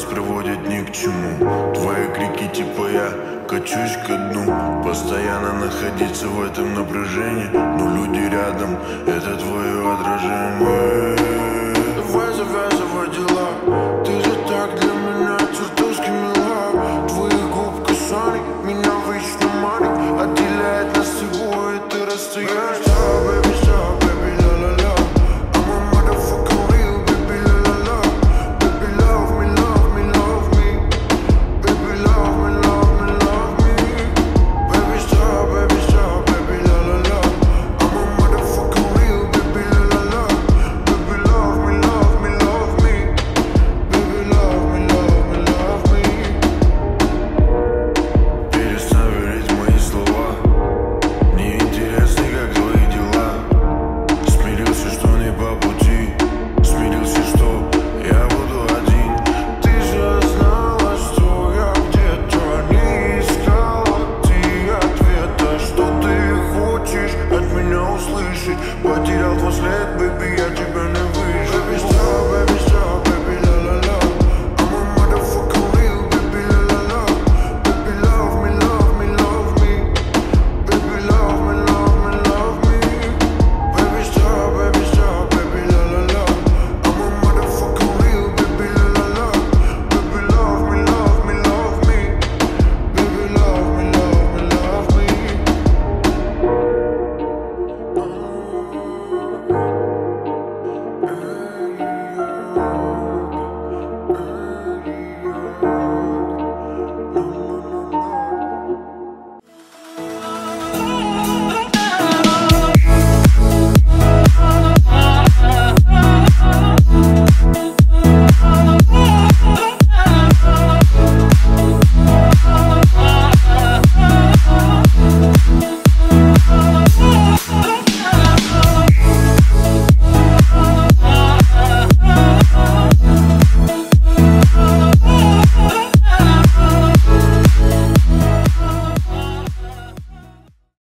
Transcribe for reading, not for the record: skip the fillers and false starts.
Реальность приводит ни к чему. Твои крики типа я качусь ко дну. Постоянно находиться в этом напряжении, но люди рядом, это твое отражение. Давай завязывай дела. Ты